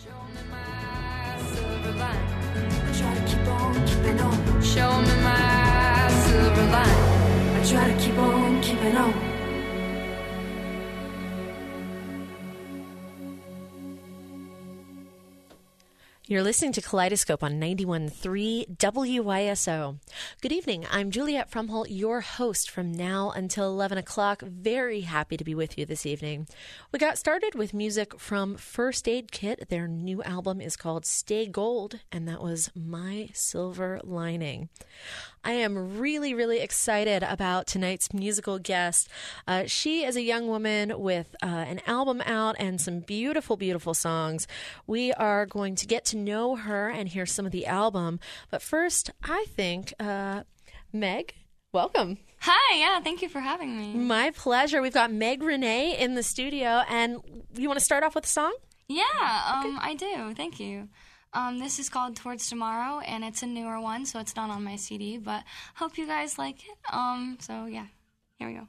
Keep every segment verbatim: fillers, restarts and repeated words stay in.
Show me my silver line. I try to keep on keeping on. Show me my silver line. I try to keep on keeping on. You're listening to Kaleidoscope on ninety-one point three W Y S O. Good evening. I'm Juliet Frumholt, your host from now until eleven o'clock. Very happy to be with you this evening. We got started with music from First Aid Kit. Their new album is called Stay Gold, and that was My Silver Lining. I am really, really excited about tonight's musical guest. Uh, she is a young woman with uh, an album out and some beautiful, beautiful songs. We are going to get to know her and hear some of the album. But first, I think, uh, Meg, welcome. Hi, yeah, thank you for having me. My pleasure. We've got Meg Renee in the studio, and you want to start off with a song? Yeah, um, okay. I do. Thank you. Um, this is called Towards Tomorrow, and it's a newer one, so it's not on my C D, but hope you guys like it. Um, so, yeah, here we go.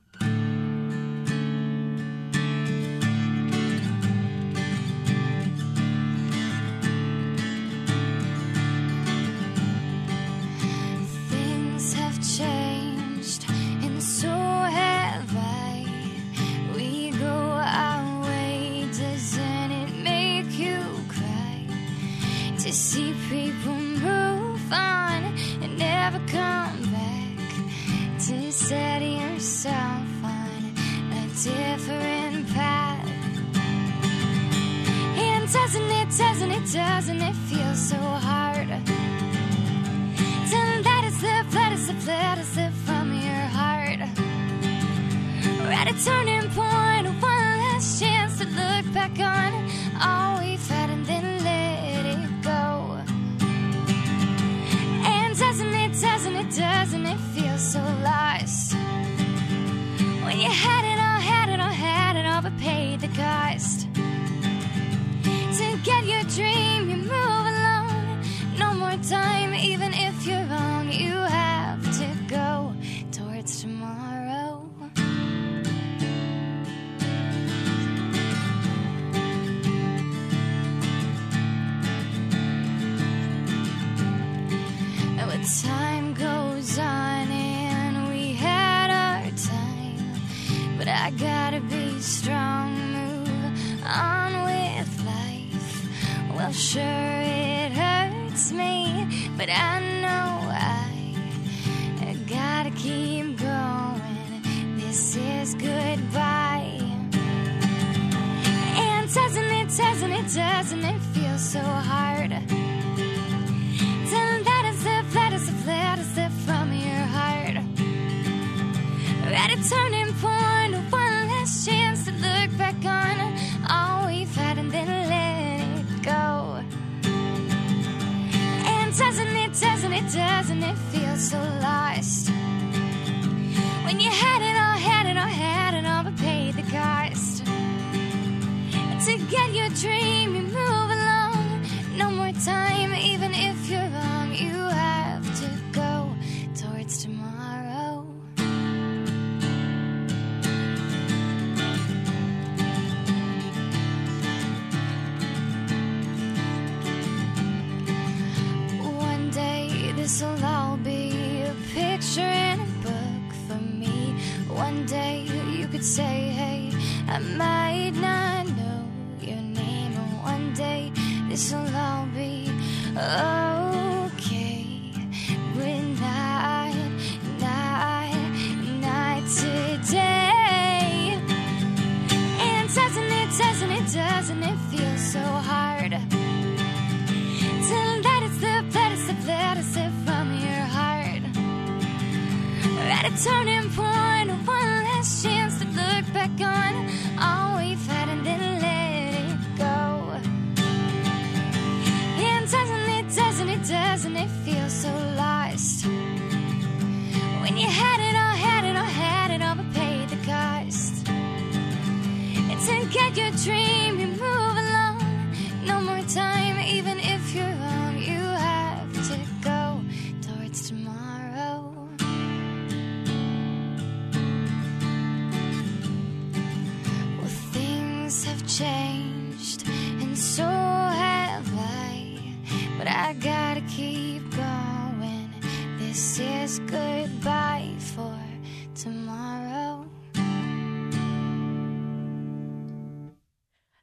Things have changed, and so have I. We go our way, doesn't it make you cry? To see people move on and never come back, to set yourself on a different path. And doesn't it, doesn't it, doesn't it feel so hard to let it slip, let it slip, let it slip from your heart? We're at a turning point, one last chance to look back on all we've had and then let it go. And doesn't it, doesn't it, doesn't it feel so lost when you had it all, had it all, had it all, but paid the cost to get your dream, you move alone. No more time, even if you're wrong, you have to go towards tomorrow. Time goes on and we had our time, but I gotta be strong, move on with life. Well, sure it hurts me, but I know I, I gotta keep going. This is goodbye. And doesn't it, doesn't it, doesn't it feel so hard to let it slip, let it slip, let it slip from your heart? We're at a turning point, one last chance to look back on all we've had and then let it go. And doesn't it, doesn't it, doesn't it feel so lost when you had it all, had it all, had it all, but paid the cost to get your dream, you move along. No more time, even if you're wrong, you have to go towards tomorrow. One day this'll all be a picture in a book for me. One day you could say, hey, I might not know your name. And one day this'll all be okay, but not, not, not today. And doesn't it, doesn't it, doesn't it feel so hard to let it slip, let it slip, let it slip from your heart? We're at a turning point, one last chance to look back on all we've had and then let it go. And doesn't it, doesn't it, doesn't it feel so lost when you had it all, had it all, had it all, but paid the cost? And to get your dream, you move along. No more time, even if you're wrong, you have to go towards tomorrow.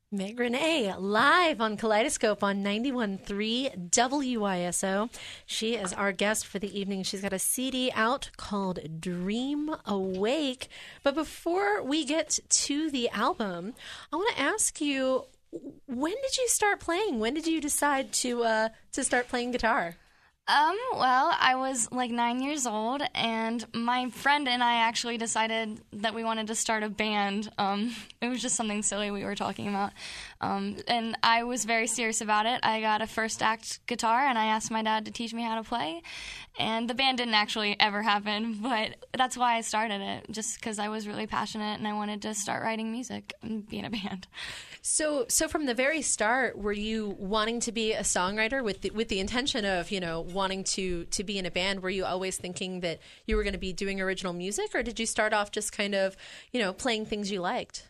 Meg Renee, live on Kaleidoscope on ninety-one point three W I S O. She is our guest for the evening. She's got a C D out called Dream Awake. But before we get to the album, I want to ask you, when did you start playing? When did you decide to uh, to start playing guitar? Um, well, I was like nine years old, and my friend and I actually decided that we wanted to start a band. Um, it was just something silly we were talking about. Um, and I was very serious about it. I got a first act guitar, and I asked my dad to teach me how to play. And the band didn't actually ever happen, but that's why I started it, just because I was really passionate and I wanted to start writing music and be in a band. So, so from the very start, were you wanting to be a songwriter with the, with the intention of, you know, wanting to, to be in a band? Were you always thinking that you were going to be doing original music, or did you start off just kind of, you know, playing things you liked?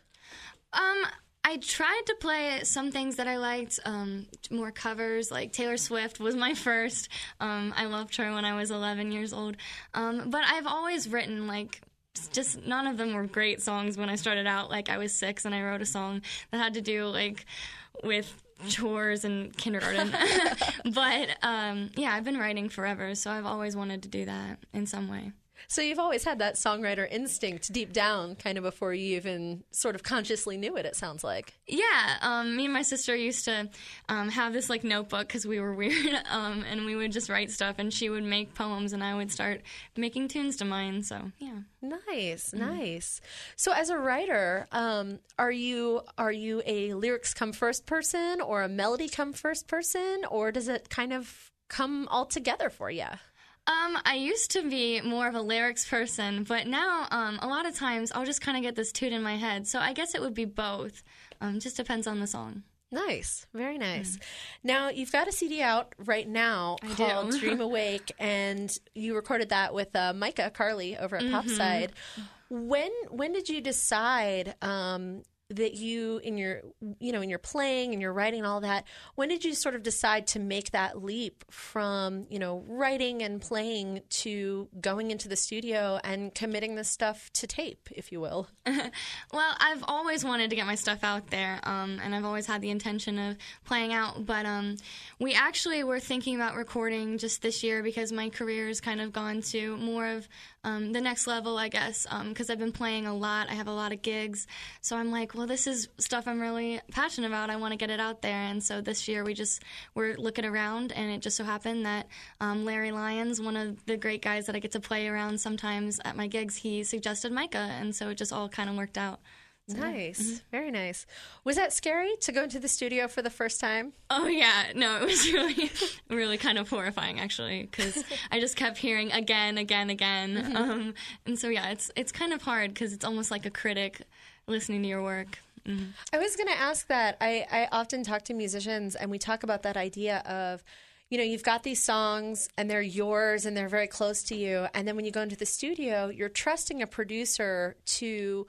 Um, I tried to play some things that I liked, um, more covers, like Taylor Swift was my first. Um, I loved her when I was eleven years old. Um, but I've always written, like, just none of them were great songs when I started out. Like, I was six and I wrote a song that had to do, like, with chores and kindergarten. But, um, yeah, I've been writing forever, so I've always wanted to do that in some way. So you've always had that songwriter instinct deep down, kind of before you even sort of consciously knew it, it sounds like. Yeah, um, me and my sister used to um, have this, like, notebook because we were weird, um, and we would just write stuff, and she would make poems, and I would start making tunes to mine, so, yeah. Nice, mm-hmm. nice. So as a writer, um, are you are you a lyrics come first person, or a melody come first person, or does it kind of come all together for you? Um, I used to be more of a lyrics person, but now um, a lot of times I'll just kind of get this tune in my head. So I guess it would be both. Um, just depends on the song. Nice. Very nice. Mm. Now, you've got a C D out right now I called do. Dream Awake, and you recorded that with uh, Micah Carley over at Mm-hmm. Popside. When when did you decide um, that you, in your, you know, in your playing and your writing and all that, when did you sort of decide to make that leap from, you know, writing and playing to going into the studio and committing this stuff to tape, if you will? Well, I've always wanted to get my stuff out there, um, and I've always had the intention of playing out, but um, we actually were thinking about recording just this year because my career has kind of gone to more of um, the next level, I guess, because um, I've been playing a lot. I have a lot of gigs, so I'm like, well, this is stuff I'm really passionate about. I want to get it out there, and so this year we just were looking around, and it just so happened that um, Larry Lyons, one of the great guys that I get to play around sometimes at my gigs, he suggested Micah, and so it just all kind of worked out. So, nice. Mm-hmm. Very nice. Was that scary to go into the studio for the first time? Oh, yeah. No, it was really, really kind of horrifying, actually, because I just kept hearing again, again, again. Mm-hmm. Um, and so, yeah, it's it's kind of hard because it's almost like a critic listening to your work. Mm-hmm. I was going to ask that. I, I often talk to musicians, and we talk about that idea of, you know, you've got these songs and they're yours and they're very close to you. And then when you go into the studio, you're trusting a producer to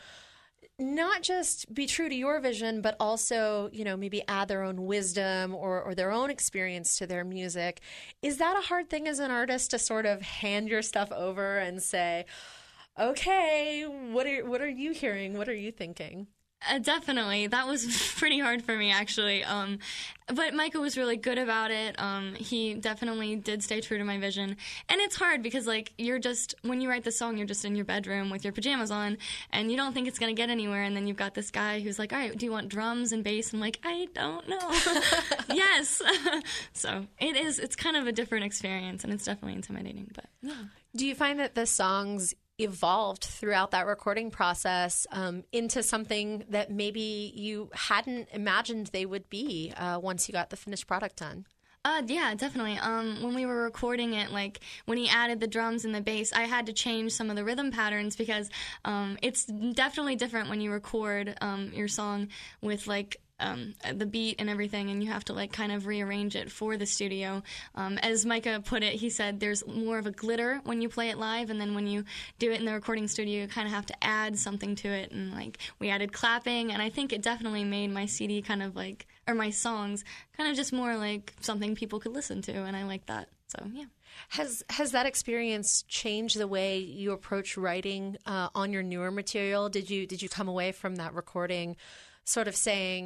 not just be true to your vision, but also, you know, maybe add their own wisdom or, or their own experience to their music. Is that a hard thing as an artist to sort of hand your stuff over and say, okay, what are, what are you hearing? What are you thinking? Uh, definitely. That was pretty hard for me, actually. Um, but Micah was really good about it. Um, he definitely did stay true to my vision. And it's hard because, like, you're just, when you write the song, you're just in your bedroom with your pajamas on, and you don't think it's going to get anywhere. And then you've got this guy who's like, all right, do you want drums and bass? I'm like, I don't know. Yes. So it is, it's kind of a different experience, and it's definitely intimidating. But yeah. Do you find that the songs evolved throughout that recording process um, into something that maybe you hadn't imagined they would be uh, once you got the finished product done? Uh, yeah, definitely. Um, when we were recording it, like, when he added the drums and the bass, I had to change some of the rhythm patterns because um, it's definitely different when you record um, your song with, like, Um, the beat and everything, and you have to, like, kind of rearrange it for the studio. Um, as Micah put it, he said there's more of a glitter when you play it live, and then when you do it in the recording studio, you kind of have to add something to it, and, like, we added clapping, and I think it definitely made my C D kind of, like, or my songs kind of just more like something people could listen to, and I like that, so, yeah. Has has that experience changed the way you approach writing uh, on your newer material? Did you did you come away from that recording sort of saying,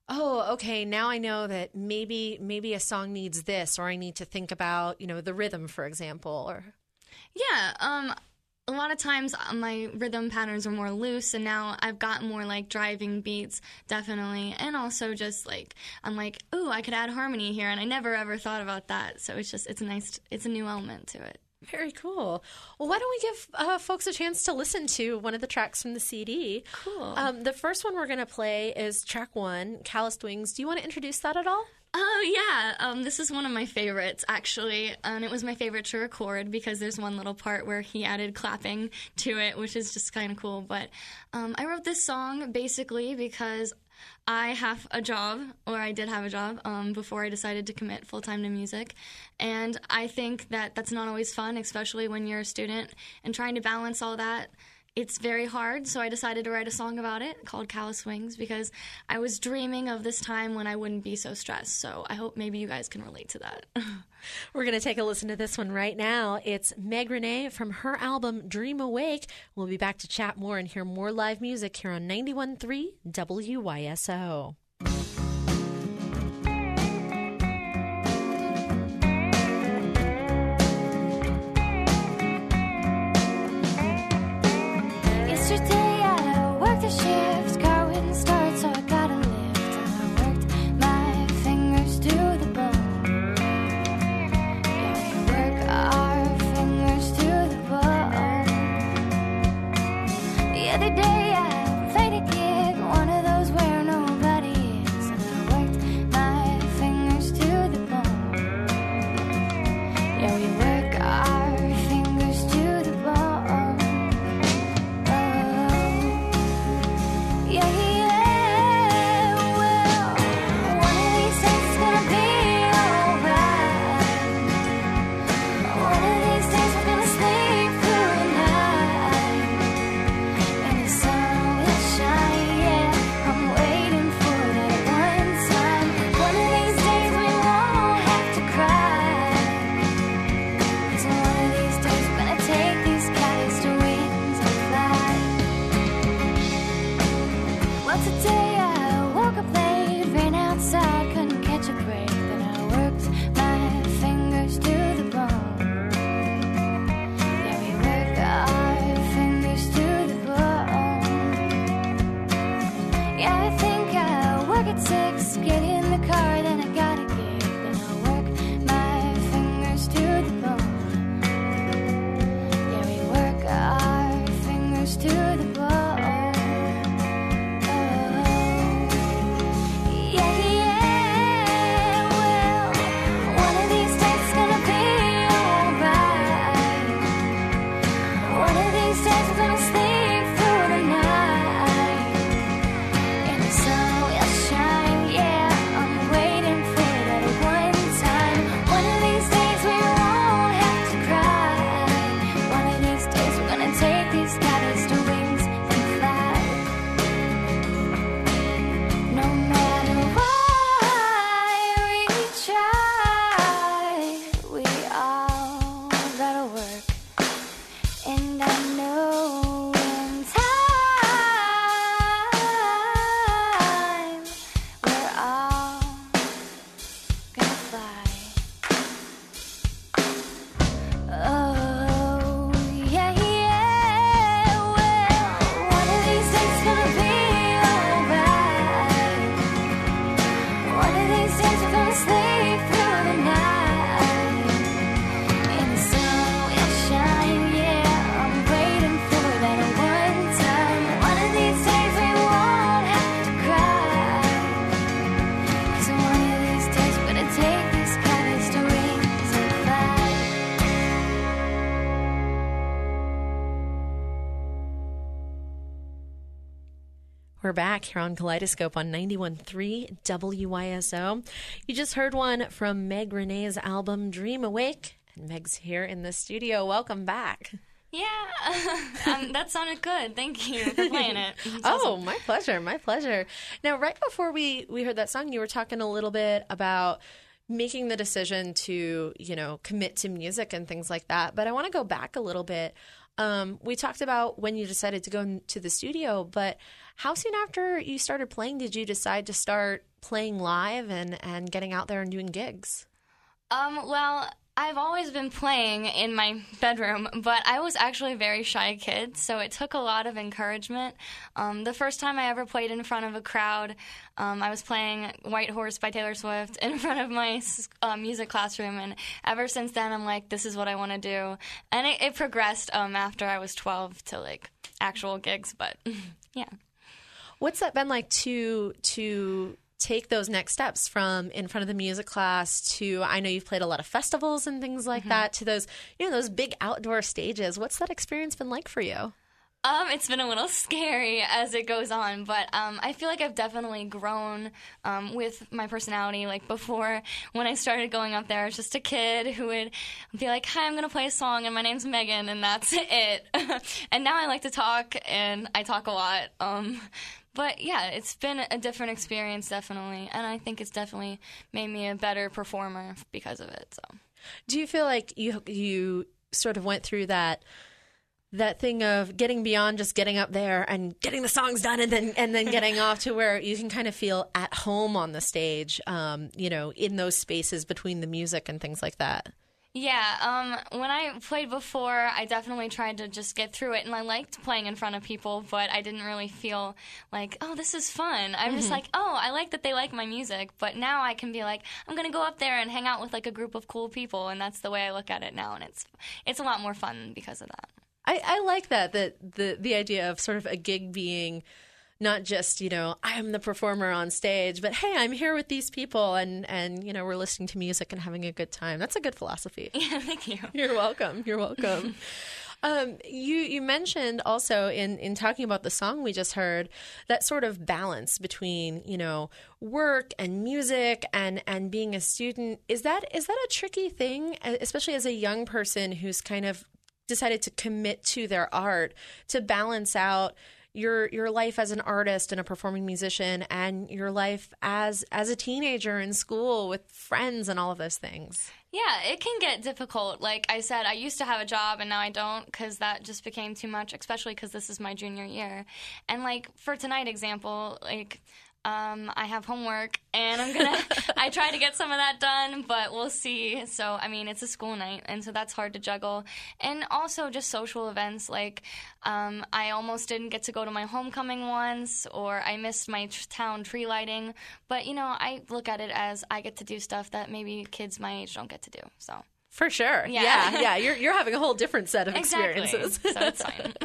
oh, okay, now I know that maybe maybe a song needs this, or I need to think about, you know, the rhythm, for example, or Yeah, um, a lot of times uh, my rhythm patterns are more loose, and now I've got more like driving beats, definitely, and also just like I'm like, ooh, I could add harmony here, and I never ever thought about that. So it's just it's a nice, it's a new element to it. very cool. Well, why don't we give uh, folks a chance to listen to one of the tracks from the C D? Cool. Um, the first one we're going to play is track one, Calloused Wings. Do you want to introduce that at all? Oh, yeah. Um, this is one of my favorites, actually. And it was my favorite to record because there's one little part where he added clapping to it, which is just kind of cool. But um, I wrote this song basically because I have a job, or I did have a job, um, before I decided to commit full-time to music. And I think that that's not always fun, especially when you're a student and trying to balance all that. It's very hard, so I decided to write a song about it called Calloused Wings because I was dreaming of this time when I wouldn't be so stressed. So I hope maybe you guys can relate to that. We're going to take a listen to this one right now. It's Meg Renee from her album Dream Awake. We'll be back to chat more and hear more live music here on ninety-one point three W Y S O. Yesterday I worked the shift, car wouldn't start, so I got a lift, and I worked my fingers to the bone. Yeah, we work our fingers to the bone. The other day I played a gig, one of those where nobody is, and I worked my fingers to the bone. Yeah, we work our fingers to the bone. Yeah, yeah, well, one of these days it's gonna be alright. One of these days we're gonna sleep through the night, and the sun will shine, yeah, I'm waiting for that one time. One of these days we won't have to cry, 'cause one of these days we're gonna take these kites to wings and fly. Well, today I woke up late, ran outside, couldn't catch a break. Then I worked my fingers to the bone. Yeah, we work our fingers to the bone. Yeah, I think I work at six, get in the car, then I got a gig. Then I work my fingers to the bone. Yeah, we work our fingers to the bone. Yeah, yeah, well, one of these days it's gonna be alright. One of these days we're gonna sleep through the night, and the sun will shine, yeah, I'm waiting for that one time. One of these days we won't have to cry. One of these days we're gonna take these kites to wings and fly. No matter why we try, we all gotta work. And I know in time we're all gonna fly. Oh, yeah, yeah, well, one of these days it's gonna be alright. One of these days we're gonna sleep through the night, and the sun will shine, yeah, I'm waiting for that one time. One of these days we won't have to cry, 'cause one of these days we're gonna take these kites to wings and fly. We're back here on Kaleidoscope on ninety-one point three W Y S O. You just heard one from Meg Renee's album Dream Awake, and Meg's here in the studio. Welcome back. Yeah, um, that sounded good. Thank you for playing it. It's Oh, awesome. my pleasure, my pleasure. Now, right before we, we heard that song, you were talking a little bit about making the decision to, you know, commit to music and things like that. But I want to go back a little bit. Um, we talked about when you decided to go n- to the studio, but how soon after you started playing did you decide to start playing live and, and getting out there and doing gigs? Um, well, I've always been playing in my bedroom, but I was actually a very shy kid, so it took a lot of encouragement. Um, the first time I ever played in front of a crowd, um, I was playing White Horse by Taylor Swift in front of my uh, music classroom, and ever since then I'm like, this is what I want to do. And it, it progressed um, after I was twelve to, like, actual gigs, but yeah. What's that been like to to take those next steps from in front of the music class to, I know you've played a lot of festivals and things like mm-hmm. that, to those, you know, those big outdoor stages. What's that experience been like for you? Um, it's been a little scary as it goes on, but um, I feel like I've definitely grown um, with my personality. Like before, when I started going up there, I was just a kid who would be like, hi, I'm going to play a song, and my name's Megan, and that's it. And now I like to talk, and I talk a lot. Um, but yeah, it's been a different experience, definitely, and I think it's definitely made me a better performer because of it. So, do you feel like you you sort of went through that that thing of getting beyond just getting up there and getting the songs done and then and then getting off to where you can kind of feel at home on the stage, um, you know, in those spaces between the music and things like that? Yeah, um, when I played before, I definitely tried to just get through it, and I liked playing in front of people, but I didn't really feel like, oh, this is fun. I'm mm-hmm. just like, oh, I like that they like my music, but now I can be like, I'm going to go up there and hang out with, like, a group of cool people, and that's the way I look at it now, and it's it's a lot more fun because of that. I, I like that, that the, the idea of sort of a gig being not just, you know, I am the performer on stage, but hey, I'm here with these people and, and, you know, we're listening to music and having a good time. That's a good philosophy. Yeah, thank you. You're welcome. You're welcome. um, you, you mentioned also in, in talking about the song we just heard, that sort of balance between, you know, work and music and, and being a student. Is that is that a tricky thing, especially as a young person who's kind of decided to commit to their art, to balance out your your life as an artist and a performing musician and your life as as a teenager in school with friends and all of those things? Yeah, it can get difficult. Like I said, I used to have a job and now I don't because that just became too much, especially because this is my junior year. And like for tonight example, like Um, I have homework, and I'm gonna. I try to get some of that done, but we'll see. So, I mean, it's a school night, and so that's hard to juggle. And also, just social events. Like, um, I almost didn't get to go to my homecoming once, or I missed my t- town tree lighting. But you know, I look at it as I get to do stuff that maybe kids my age don't get to do. So. For sure. Yeah, yeah. yeah. You're you're having a whole different set of exactly. experiences. So it's fine.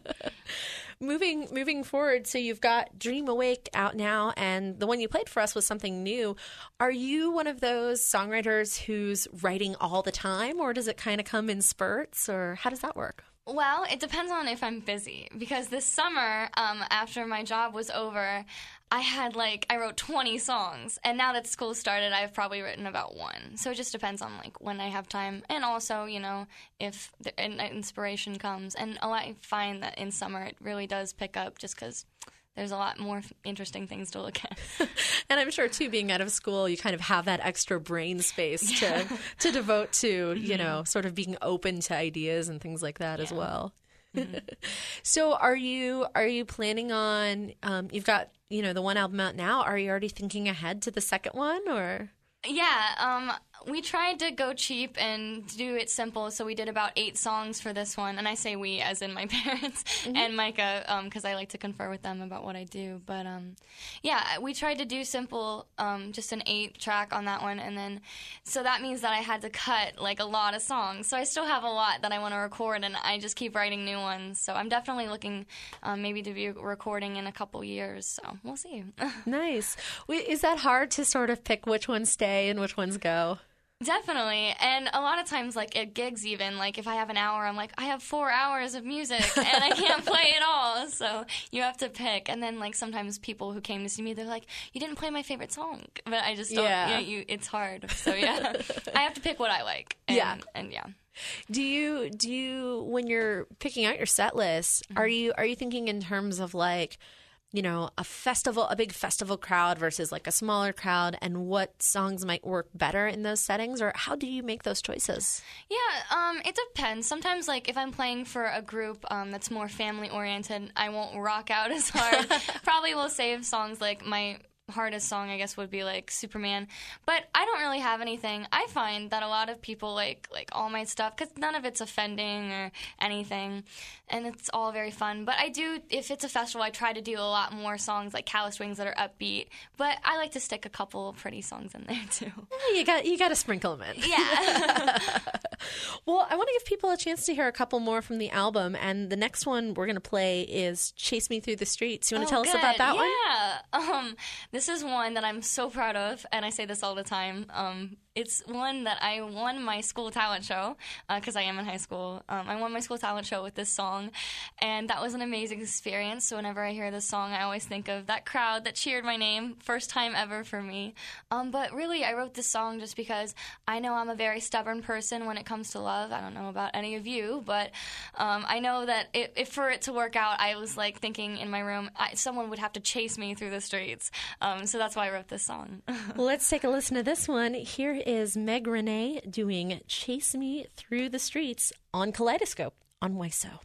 Moving moving forward, so you've got Dream Awake out now, and the one you played for us was something new. Are you one of those songwriters who's writing all the time, or does it kind of come in spurts, or how does that work? Well, it depends on if I'm busy, because this summer, um, after my job was over, I had, like, I wrote twenty songs, and now that school started, I've probably written about one. So it just depends on, like, when I have time, and also, you know, if the an inspiration comes. And oh, I find that in summer it really does pick up just because there's a lot more interesting things to look at. And I'm sure, too, being out of school, you kind of have that extra brain space yeah. to to devote to, mm-hmm. you know, sort of being open to ideas and things like that yeah. as well. Mm-hmm. So are you are you planning on, um, you've got, you know, the one album out now. Are you already thinking ahead to the second one, or? Yeah, um, we tried to go cheap and do it simple, so we did about eight songs for this one. And I say we as in my parents mm-hmm. and Micah, because um, I like to confer with them about what I do. But, um, yeah, we tried to do simple, um, just an eight-track on that one. And then, so that means that I had to cut, like, a lot of songs. So I still have a lot that I want to record, and I just keep writing new ones. So I'm definitely looking um, maybe to be recording in a couple years. So we'll see. Nice. Is that hard to sort of pick which ones stay and which ones go? Definitely. And a lot of times, like, at gigs even, like, if I have an hour, I'm like, I have four hours of music, and I can't play it all, so you have to pick. And then, like, sometimes people who came to see me, they're like, you didn't play my favorite song. But I just don't, yeah. you know, you, it's hard. So, yeah, I have to pick what I like. And, yeah. And, yeah. Do you, do you, when you're picking out your set list, mm-hmm. are you, are you thinking in terms of, like, you know, a festival, a big festival crowd versus like a smaller crowd, and what songs might work better in those settings? Or how do you make those choices? Yeah, um, it depends. Sometimes, like, if I'm playing for a group um, that's more family-oriented, I won't rock out as hard. Probably will save songs like my hardest song, I guess, would be like Superman, but I don't really have anything. I find that a lot of people like like all my stuff because none of it's offending or anything, and it's all very fun. But I do, if it's a festival, I try to do a lot more songs like Calloused Wings that are upbeat, but I like to stick a couple of pretty songs in there too. You got you got to sprinkle them in. Yeah. Well, I want to give people a chance to hear a couple more from the album, and the next one we're going to play is Chase Me Through the Streets. You want to Oh, tell us good. about that one? Yeah. Um, this is one that I'm so proud of, and I say this all the time. Um, it's one that I won my school talent show, because uh, I am in high school. Um, I won my school talent show with this song, and that was an amazing experience. So whenever I hear this song, I always think of that crowd that cheered my name. First time ever for me. Um, but really, I wrote this song just because I know I'm a very stubborn person when it comes to love. I don't know about any of you, but um, I know that it, if for it to work out, I was like thinking in my room, I, someone would have to chase me through the streets. Um, so that's why I wrote this song. Well, let's take a listen to this one. Here is Meg Renee doing Chase Me Through the Streets on Kaleidoscope on W I S O.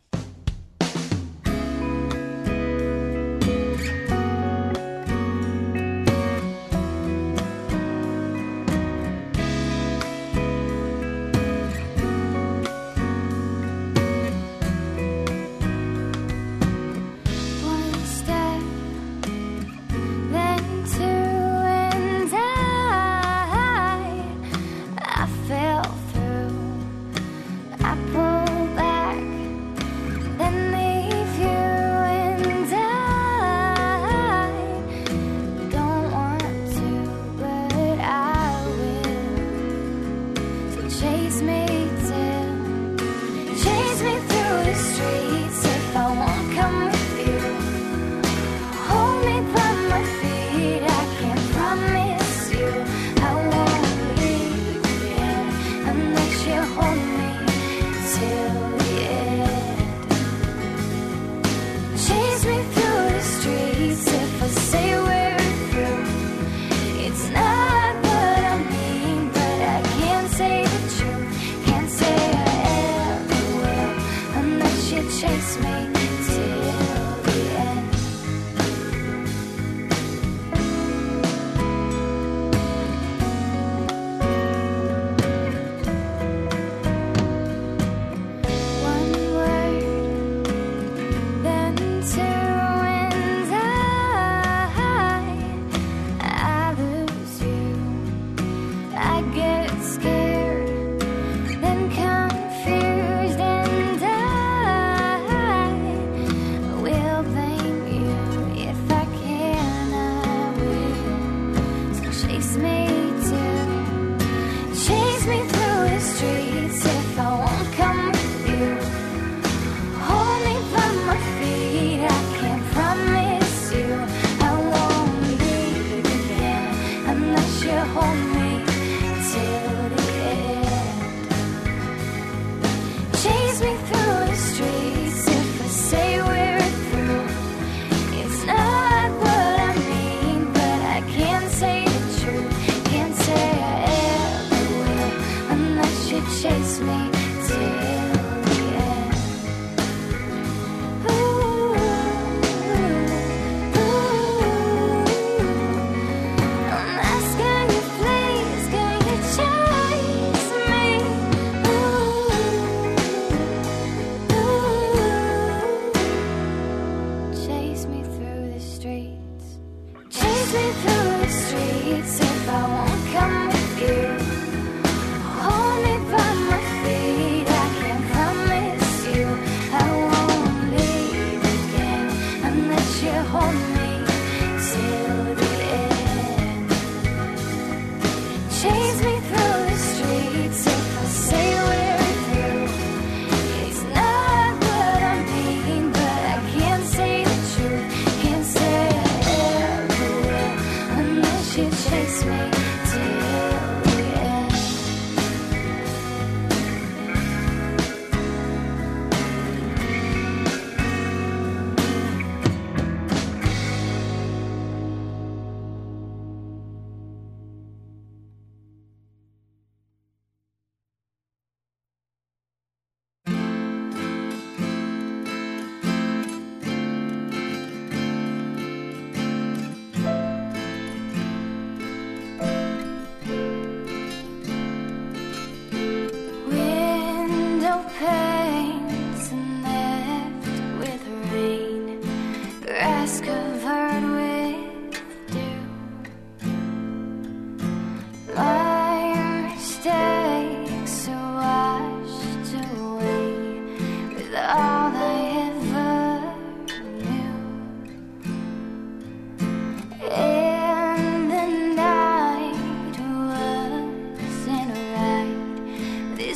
It's not what I mean, but I can't say the truth.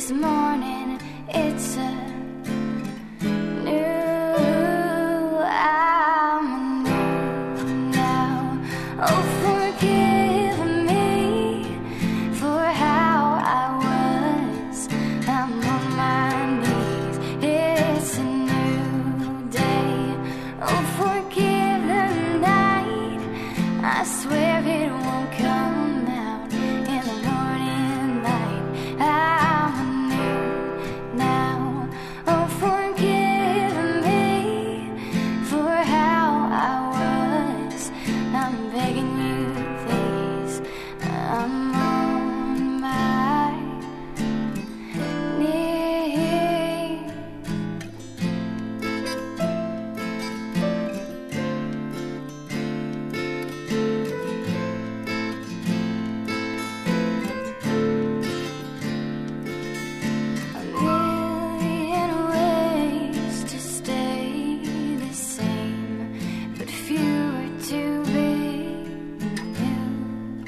this morning. It's a new, I'm new now. Oh, forgive me for how I was. I'm on my knees. It's a new day. Oh, forgive the night. I swear it won't come out in the morning light. I'm new now. Oh, forgive me for how I was. I'm begging you, please. I'm on my knees. A million ways to stay the same, but fewer to be new.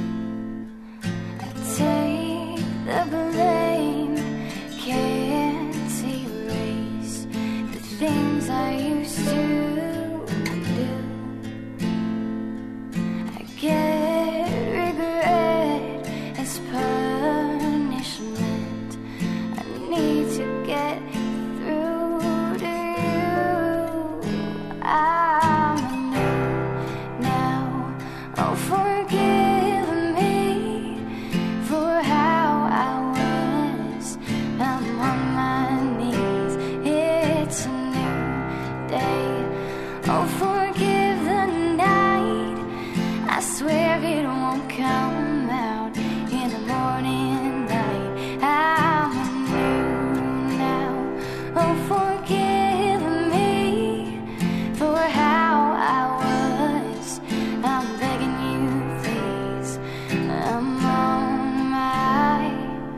I take the blame, can't erase the things I used to do. I get regret as punishment. I need to get through to you. I'm new now. Oh, forgive me for how I was. I'm on my knees. It's a new day. Oh, forgive the night. I swear it won't come out in the morning light. I'm new now. Oh, forgive me for how I was. I'm begging you, please. I'm on my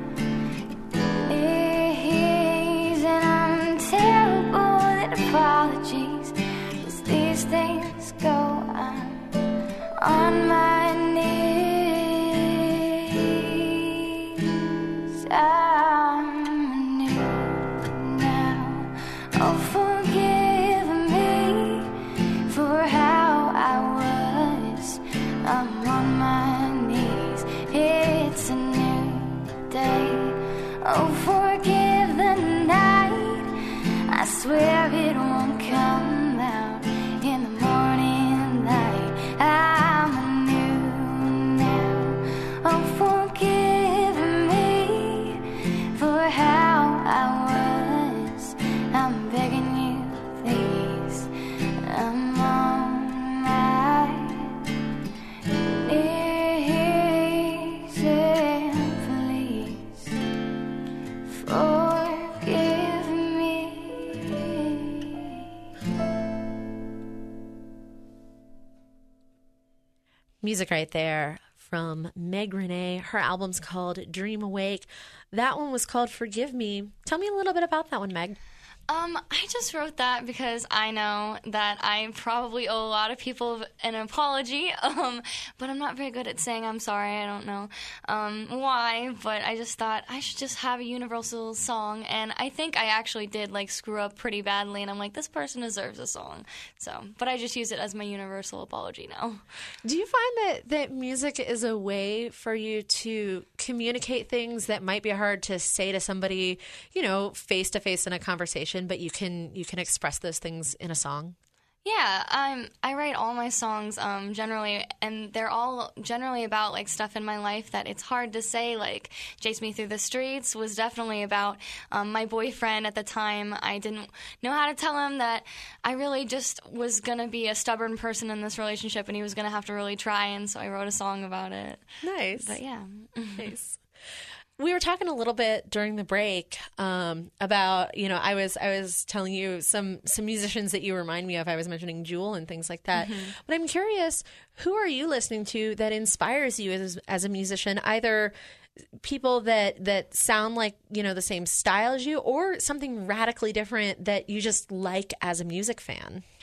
knees, and I'm terrible at apologies. As these things go, I'm on my knees. I'm new now. Oh, forgive me for how I was. I'm on my knees. It's a new day. Oh, forgive the night. I swear it won't come out in the morning light. I'm new now. Oh, forgive me for how I was. I'm begging you, please. I'm on my knees, and please forgive me. Music right there from Meg Renee. Her album's called Dream Awake. That one was called Forgive Me. Tell me a little bit about that one, Meg. Um, I just wrote that because I know that I probably owe a lot of people an apology, um, but I'm not very good at saying I'm sorry. I don't know um, why, but I just thought I should just have a universal song, and I think I actually did, like, screw up pretty badly, and I'm like, this person deserves a song. So, but I just use it as my universal apology now. Do you find that, that music is a way for you to communicate things that might be hard to say to somebody, you know, face-to-face in a conversation, but you can you can express those things in a song? Yeah, um, I write all my songs um, generally, and they're all generally about like stuff in my life that it's hard to say. Like "Chase Me Through the Streets" was definitely about um, my boyfriend at the time. I didn't know how to tell him that I really just was gonna be a stubborn person in this relationship, and he was gonna have to really try. And so I wrote a song about it. Nice, but yeah, nice. We were talking a little bit during the break um, about, you know, I was I was telling you some some musicians that you remind me of. I was mentioning Jewel and things like that. Mm-hmm. But I'm curious, who are you listening to that inspires you as as a musician? Either people that that sound like, you know, the same style as you, or something radically different that you just like as a music fan?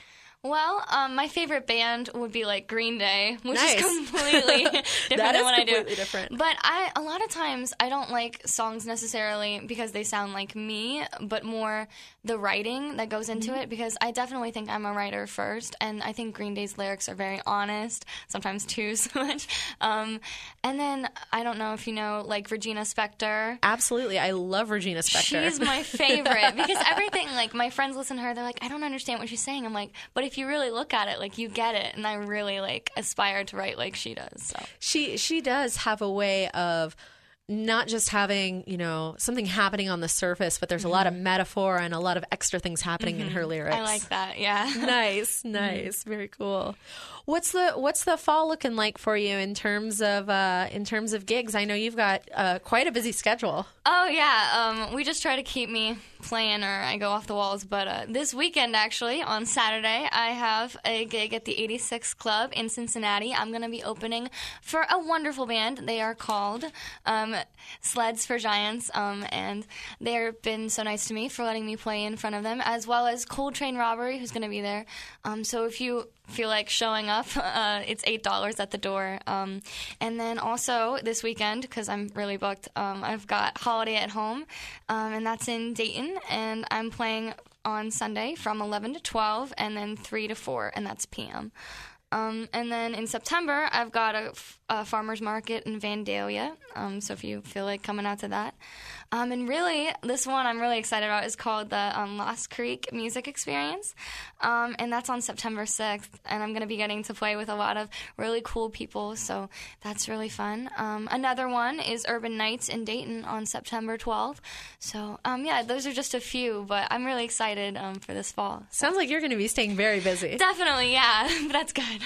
Well, um, my favorite band would be like Green Day, which Nice. is completely different That than is what I do. completely different. But I, a lot of times, I don't like songs necessarily because they sound like me, but more the writing that goes into Mm-hmm. it. Because I definitely think I'm a writer first, and I think Green Day's lyrics are very honest, sometimes too so much. Um, and then I don't know if you know, like Regina Spektor. Absolutely. I love Regina Spektor. She's my favorite because everything, like, my friends listen to her, they're like, I don't understand what she's saying. I'm like, but if you really look at it, like, you get it. And I really, like, aspire to write like she does. So She she does have a way of not just having, you know, something happening on the surface, but there's a lot of metaphor and a lot of extra things happening in her lyrics. I like that, yeah. Nice, nice, very cool. What's the what's the fall looking like for you in terms of uh, in terms of gigs? I know you've got uh, quite a busy schedule. Oh, yeah. Um, we just try to keep me playing or I go off the walls. But uh, this weekend, actually, on Saturday, I have a gig at the eighty-six Club in Cincinnati. I'm going to be opening for a wonderful band. They are called um, Sleds for Giants, um, and they've been so nice to me for letting me play in front of them, as well as Cold Train Robbery, who's going to be there. Um, so if you feel like showing up, uh, it's eight dollars at the door. Um, and then also this weekend, because I'm really booked, um, I've got Holiday at Home, um, and that's in Dayton, and I'm playing on Sunday from eleven to twelve, and then three to four, and that's P M. Um, and then in September, I've got a, a farmer's market in Vandalia, um, so if you feel like coming out to that. Um, and really, this one I'm really excited about is called the um, Lost Creek Music Experience, um, and that's on September sixth, and I'm going to be getting to play with a lot of really cool people, so that's really fun. Um, another one is Urban Nights in Dayton on September twelfth, so um, yeah, those are just a few, but I'm really excited um, for this fall. Sounds like you're going to be staying very busy. Definitely, yeah, but that's good.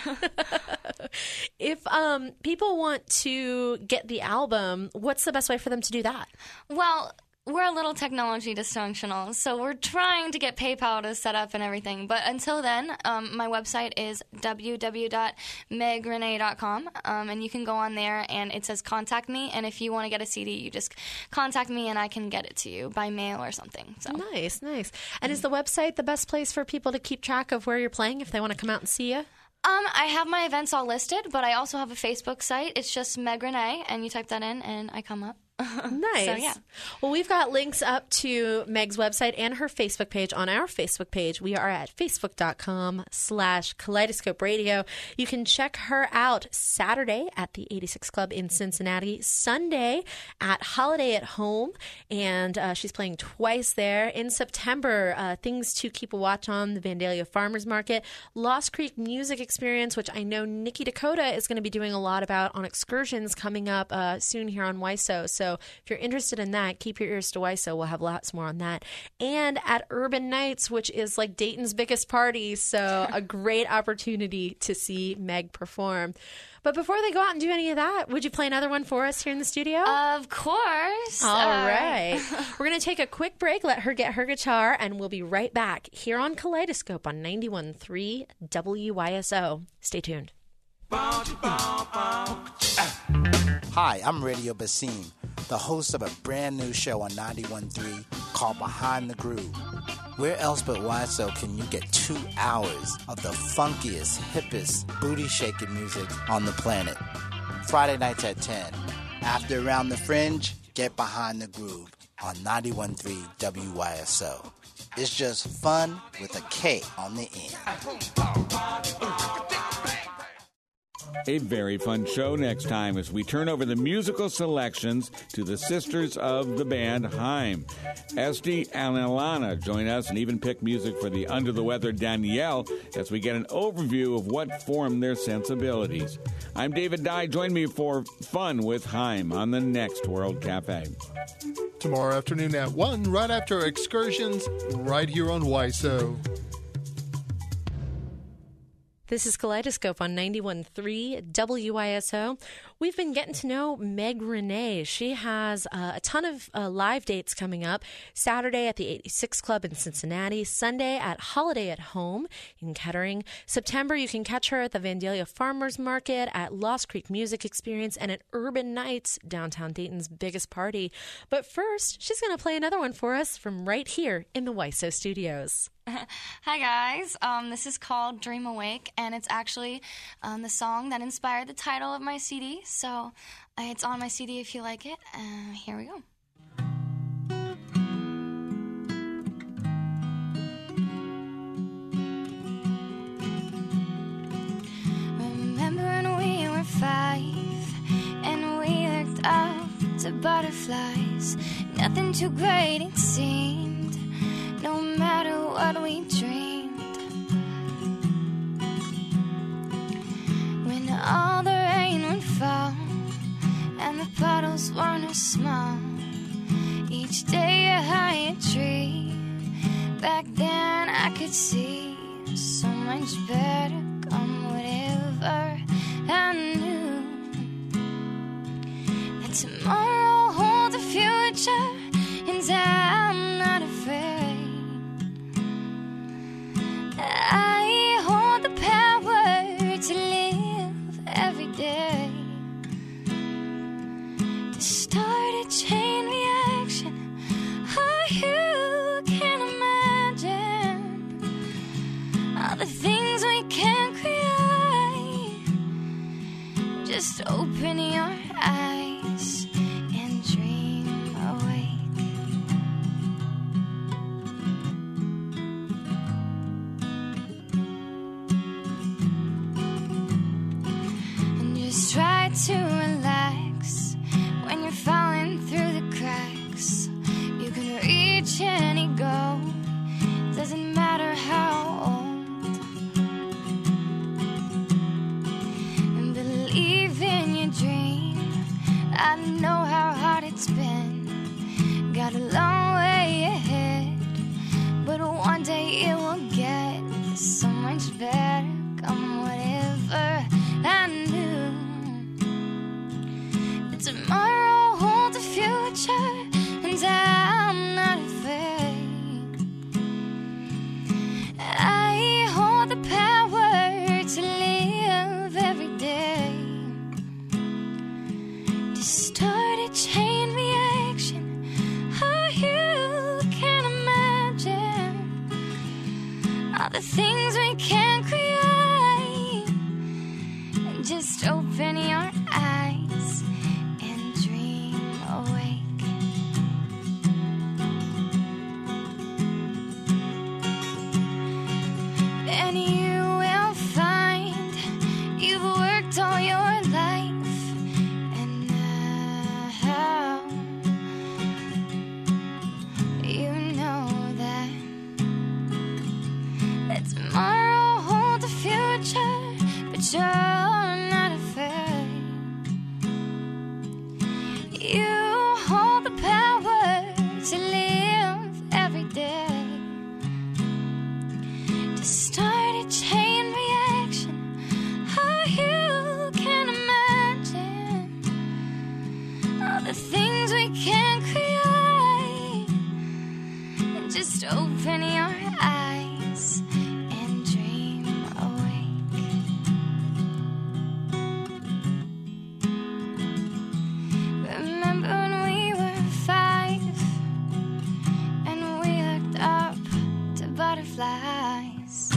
If um, people want to get the album, what's the best way for them to do that? Well, we're a little technology dysfunctional, so we're trying to get PayPal to set up and everything. But until then, um, my website is w w w dot meg renee dot com, um, and you can go on there, and it says contact me. And if you want to get a C D, you just contact me, and I can get it to you by mail or something. So Nice, nice. And is the website the best place for people to keep track of where you're playing if they want to come out and see you? Um, I have my events all listed, but I also have a Facebook site. It's just Meg Renee, and you type that in, and I come up. Nice. So, yeah. Well, we've got links up to Meg's website and her Facebook page on our Facebook page. We are at facebook.com slash Kaleidoscope Radio. You can check her out Saturday at the eighty-six Club in Cincinnati, Sunday at Holiday at Home, and uh, she's playing twice there. In September, uh, things to keep a watch on, the Vandalia Farmers Market, Lost Creek Music Experience, which I know Nikki Dakota is going to be doing a lot about on excursions coming up uh, soon here on W I S O. So if you're interested in that, keep your ears to W I S O. We'll have lots more on that. And at Urban Nights, which is like Dayton's biggest party. So a great opportunity to see Meg perform. But before they go out and do any of that, would you play another one for us here in the studio? Of course. All Uh, right. We're going to take a quick break, let her get her guitar, and we'll be right back here on Kaleidoscope on ninety-one point three W I S O. Stay tuned. Hi, I'm Radio Basim, the host of a brand new show on ninety-one point three called Behind the Groove. Where else but W I S O can you get two hours of the funkiest, hippest, booty-shaking music on the planet? Friday nights at ten. After Around the Fringe, get Behind the Groove on ninety-one point three W I S O. It's just fun with a K on the end. A very fun show next time as we turn over the musical selections to the sisters of the band Haim. Esty and Alana join us and even pick music for the Under the Weather Danielle as we get an overview of what formed their sensibilities. I'm David Dye. Join me for fun with Haim on the next World Cafe. Tomorrow afternoon at one, right after Excursions, right here on W I S O. This is Kaleidoscope on ninety-one point three W I S O. We've been getting to know Meg Renee. She has uh, a ton of uh, live dates coming up. Saturday at the eighty-six Club in Cincinnati. Sunday at Holiday at Home in Kettering. September, you can catch her at the Vandalia Farmers Market, at Lost Creek Music Experience, and at Urban Nights, downtown Dayton's biggest party. But first, she's going to play another one for us from right here in the W I S O studios. Hi guys, um, this is called Dream Awake, and it's actually um, the song that inspired the title of my C D, so uh, it's on my C D if you like it. Uh, here we go. Remember when we were five, and we looked up to butterflies, nothing too great it seemed. No matter what we dreamed, when all the rain would fall and the puddles weren't as small, each day a higher tree, back then I could see so much better come whatever I knew. That tomorrow holds a future, and I'm not afraid. I hold the power to live every day, to start a chain reaction. Oh, you can't imagine all the things we can create. Just open your eyes and dream awake. Try to relax when you're falling through the cracks. You can reach any goal, doesn't matter how old. And believe in your dream. I know how hard it's been, got a long way ahead, but one day it will get so much better. Come whatever I knew. Tomorrow holds a future, and I'm not afraid. I hold the power to live every day, to start a chain reaction. Oh, you can't imagine all the things we can create. And just open your eyes and dream awake. And you will find you've worked all your life, and now you know that that tomorrow holds a future, but you're not afraid. You hold the power to live every day, to start a chain reaction. Oh, you can imagine all the things we can create. And just open your eyes and dream awake. Remember when we were five and we looked up to butterflies.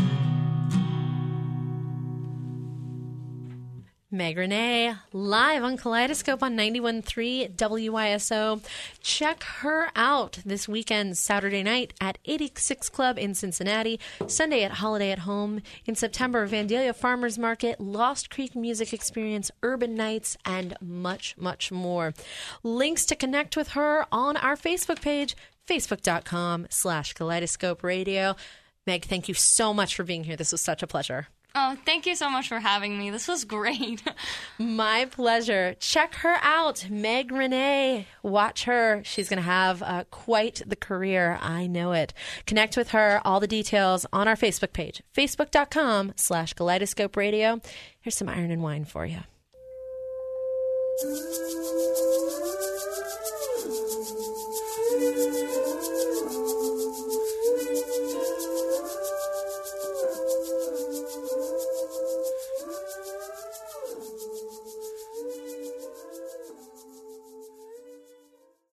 Meg Renee, live on Kaleidoscope on ninety-one point three W I S O. Check her out this weekend, Saturday night at eighty-six Club in Cincinnati, Sunday at Holiday at Home. In September, Vandalia Farmers Market, Lost Creek Music Experience, Urban Nights, and much, much more. Links to connect with her on our Facebook page, facebook.com slash Kaleidoscope Radio. Meg, thank you so much for being here. This was such a pleasure. Oh, thank you so much for having me. This was great. My pleasure. Check her out, Meg Renee. Watch her. She's going to have uh, quite the career. I know it. Connect with her. All the details on our Facebook page, facebook.com slash Kaleidoscope Radio. Here's some Iron and Wine for you. Ooh.